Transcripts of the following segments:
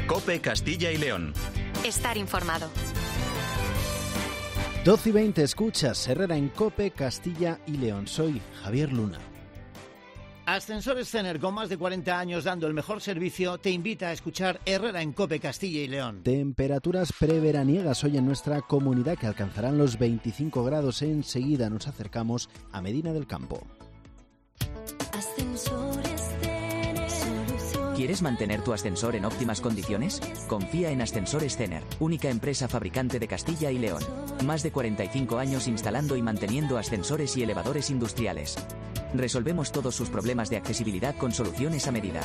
COPE Castilla y León. Estar informado. 12:20, escuchas Herrera en COPE Castilla y León. Soy Javier Luna. Ascensores Zener, con más de 40 años dando el mejor servicio, te invita a escuchar Herrera en COPE Castilla y León. Temperaturas preveraniegas hoy en nuestra comunidad que alcanzarán los 25 grados. Enseguida nos acercamos a Medina del Campo. ¿Quieres mantener tu ascensor en óptimas condiciones? Confía en Ascensores Zener, única empresa fabricante de Castilla y León. Más de 45 años instalando y manteniendo ascensores y elevadores industriales. Resolvemos todos sus problemas de accesibilidad con soluciones a medida.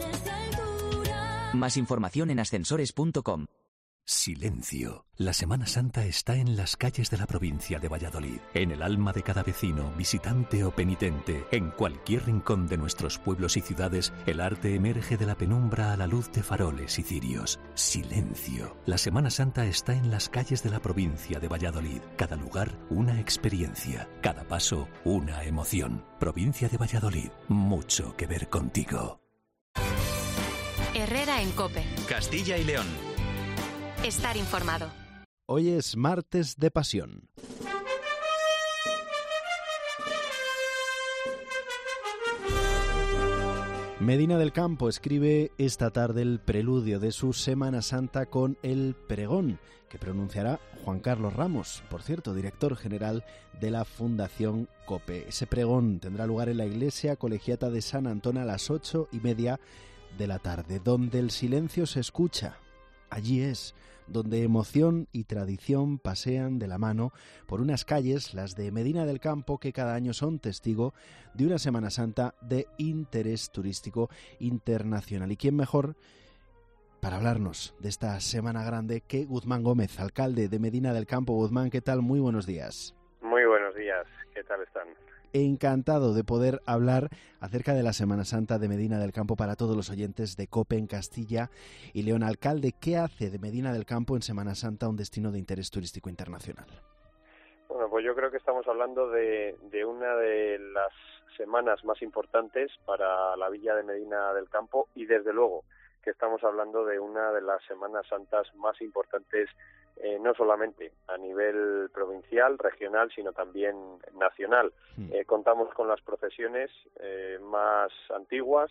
Más información en ascensores.com. Silencio. La Semana Santa está en las calles de la provincia de Valladolid, en el alma de cada vecino, visitante o penitente. En cualquier rincón de nuestros pueblos y ciudades, el arte emerge de la penumbra a la luz de faroles y cirios. Silencio. La Semana Santa está en las calles de la provincia de Valladolid. Cada lugar, una experiencia. Cada paso, una emoción. Provincia de Valladolid. Mucho que ver contigo. Herrera en COPE. Castilla y León. Estar informado. Hoy es martes de Pasión. Medina del Campo escribe esta tarde el preludio de su Semana Santa con el pregón, que pronunciará Juan Carlos Ramos, por cierto, director general de la Fundación COPE. Ese pregón tendrá lugar en la Iglesia Colegiata de San Antón a las 8:30 de la tarde, donde el silencio se escucha. Allí es donde emoción y tradición pasean de la mano por unas calles, las de Medina del Campo, que cada año son testigo de una Semana Santa de interés turístico internacional. ¿Y quién mejor para hablarnos de esta Semana Grande que Guzmán Gómez, alcalde de Medina del Campo? Guzmán, ¿qué tal? Muy buenos días. Muy buenos días, ¿qué tal están? Encantado de poder hablar acerca de la Semana Santa de Medina del Campo para todos los oyentes de COPE en Castilla y León. Alcalde, ¿qué hace de Medina del Campo en Semana Santa un destino de interés turístico internacional? Bueno, pues yo creo que estamos hablando de una de las semanas más importantes para la villa de Medina del Campo y desde luego que estamos hablando de una de las Semanas Santas más importantes, no solamente a nivel provincial, regional, sino también nacional. Contamos con las procesiones más antiguas,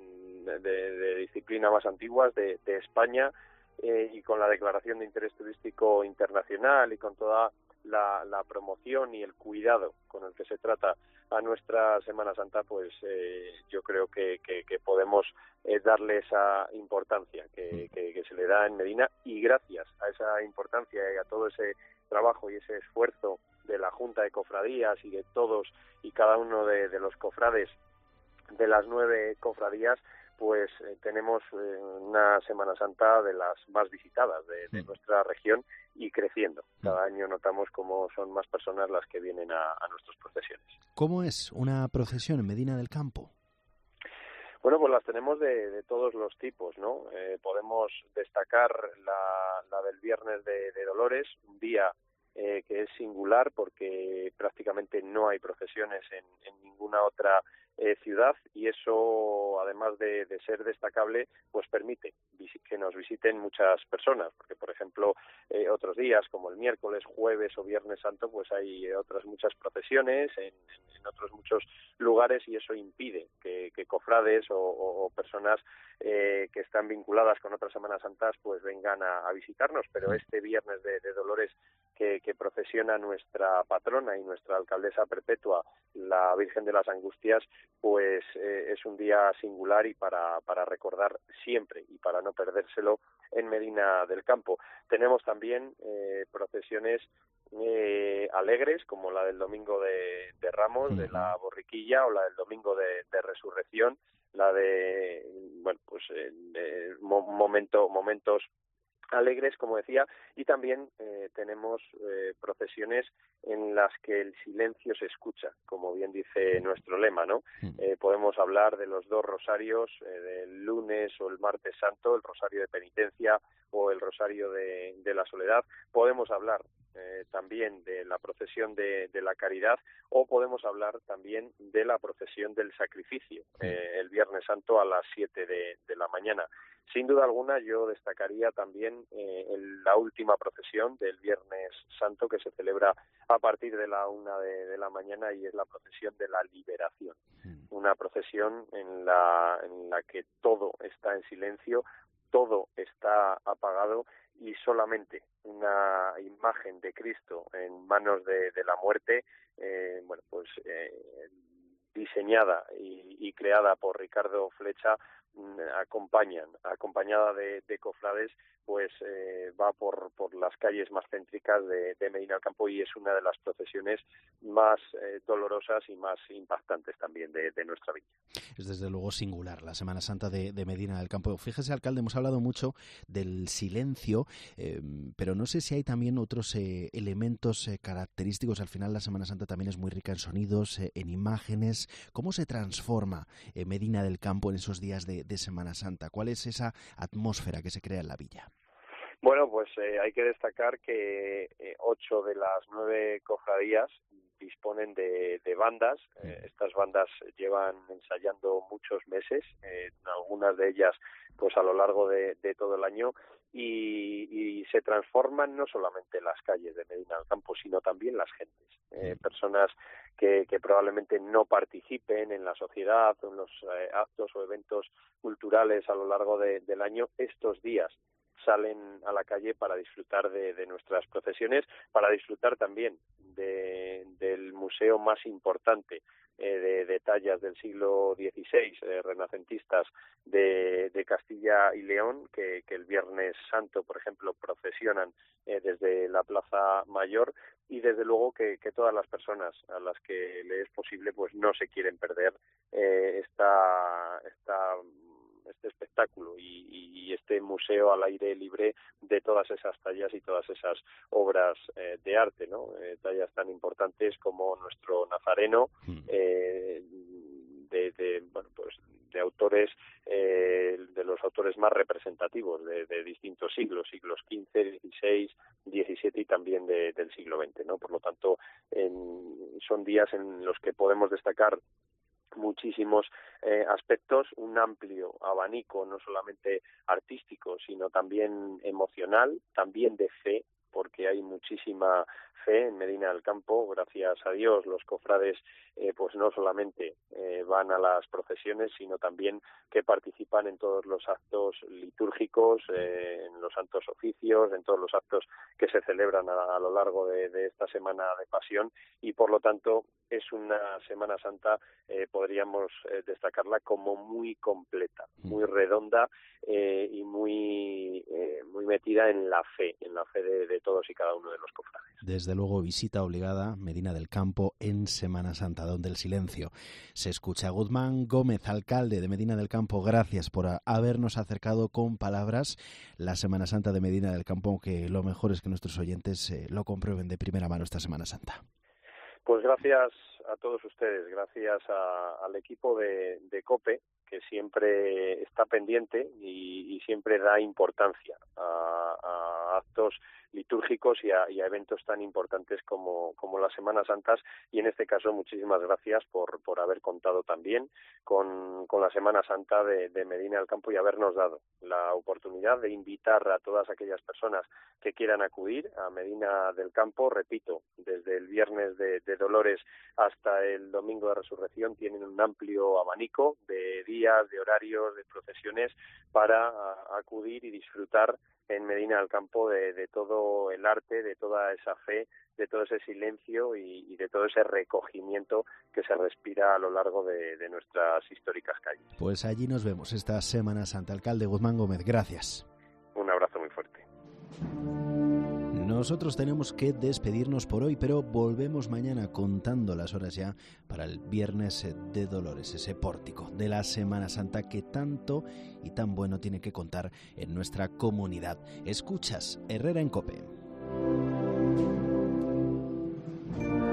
de disciplina más antiguas de España, y con la declaración de interés turístico internacional y con toda la promoción y el cuidado con el que se trata a nuestra Semana Santa, pues yo creo que podemos darle esa importancia que se le da en Medina, y gracias a esa importancia y a todo ese trabajo y ese esfuerzo de la Junta de Cofradías y de todos y cada uno de los cofrades de las 9 cofradías, pues tenemos una Semana Santa de las más visitadas de nuestra región y creciendo. Cada año notamos cómo son más personas las que vienen a nuestras procesiones. ¿Cómo es una procesión en Medina del Campo? Bueno, pues las tenemos de todos los tipos, ¿no? Podemos destacar la del Viernes de Dolores, un día que es singular porque prácticamente no hay procesiones en ninguna otra ciudad, y eso, además de ser destacable, pues permite que nos visiten muchas personas, porque por ejemplo otros días como el miércoles, jueves o Viernes Santo, pues hay otras muchas procesiones en otros muchos lugares, y eso impide que cofrades o personas que están vinculadas con otras Semanas Santas pues vengan a visitarnos. Pero este Viernes de Dolores que procesiona nuestra patrona y nuestra alcaldesa perpetua, la Virgen de las Angustias, pues es un día singular y para recordar siempre y para no perdérselo en Medina del Campo. Tenemos también procesiones alegres, como la del Domingo de Ramos, de la Borriquilla, o la del Domingo de Resurrección, la de, bueno, pues momentos alegres, como decía, y también tenemos procesiones en las que el silencio se escucha, como bien dice nuestro lema, ¿no? Podemos hablar de los 2 rosarios, del lunes o el martes santo, el rosario de penitencia o el rosario de la soledad. Podemos hablar también de la procesión de la caridad, o podemos hablar también de la procesión del sacrificio, el Viernes Santo a las 7 de la mañana. Sin duda alguna yo destacaría también la última procesión del Viernes Santo, que se celebra a partir de la 1 de la mañana, y es la procesión de la liberación. Una procesión en la que todo está en silencio, todo está apagado, y solamente una imagen de Cristo en manos de la muerte, diseñada y creada por Ricardo Flecha, acompañada de cofrades, pues va por las calles más céntricas de Medina del Campo, y es una de las procesiones más dolorosas y más impactantes también de nuestra villa. Es desde luego singular la Semana Santa de Medina del Campo. Fíjese, alcalde, hemos hablado mucho del silencio, pero no sé si hay también otros elementos característicos. Al final la Semana Santa también es muy rica en sonidos, en imágenes. ¿Cómo se transforma Medina del Campo en esos días de Semana Santa? ¿Cuál es esa atmósfera que se crea en la villa? Bueno, pues hay que destacar que 8 de las 9 cofradías disponen de bandas. Estas bandas llevan ensayando muchos meses, algunas de ellas pues a lo largo de todo el año, y se transforman no solamente las calles de Medina del Campo, sino también las gentes. Personas que probablemente no participen en la sociedad o en los actos o eventos culturales a lo largo del año, estos días salen a la calle para disfrutar de nuestras procesiones, para disfrutar también del museo más importante de tallas del siglo XVI, renacentistas de Castilla y León, que el Viernes Santo, por ejemplo, procesionan desde la Plaza Mayor, y desde luego que todas las personas a las que le es posible pues no se quieren perder este espectáculo y este museo al aire libre de todas esas tallas y todas esas obras de arte, ¿no? Tallas tan importantes como nuestro Nazareno, de autores, de los autores más representativos de distintos siglos XV, XVI, XVII y también del siglo XX, ¿no? Por lo tanto, son días en los que podemos destacar muchísimos aspectos, un amplio abanico no solamente artístico, sino también emocional, también de fe, porque hay muchísima fe en Medina del Campo. Gracias a Dios, los cofrades pues no solamente van a las procesiones, sino también que participan en todos los actos litúrgicos, en los santos oficios, en todos los actos que se celebran a lo largo de esta Semana de Pasión, y por lo tanto es una Semana Santa, podríamos destacarla como muy completa, muy redonda, y muy metida en la fe de todos y cada uno de los cofrades. Desde luego, visita obligada Medina del Campo en Semana Santa, donde el silencio se escucha. Guzmán Gómez, alcalde de Medina del Campo, gracias por habernos acercado con palabras la Semana Santa de Medina del Campo, aunque lo mejor es que nuestros oyentes lo comprueben de primera mano esta Semana Santa. Pues gracias a todos ustedes, gracias al equipo de COPE, que siempre está pendiente y siempre da importancia a actos litúrgicos y a eventos tan importantes como las Semanas Santas, y en este caso muchísimas gracias por haber contado también con la Semana Santa de Medina del Campo y habernos dado la oportunidad de invitar a todas aquellas personas que quieran acudir a Medina del Campo. Repito, desde el Viernes de Dolores hasta el Domingo de Resurrección tienen un amplio abanico de días, de horarios, de procesiones para acudir y disfrutar en Medina del Campo de todo el arte, de toda esa fe, de todo ese silencio y de todo ese recogimiento que se respira a lo largo de nuestras históricas calles. Pues allí nos vemos esta Semana Santa. Alcalde Guzmán Gómez, gracias. Un abrazo muy fuerte. Nosotros tenemos que despedirnos por hoy, pero volvemos mañana contando las horas ya para el Viernes de Dolores, ese pórtico de la Semana Santa que tanto y tan bueno tiene que contar en nuestra comunidad. Escuchas Herrera en COPE.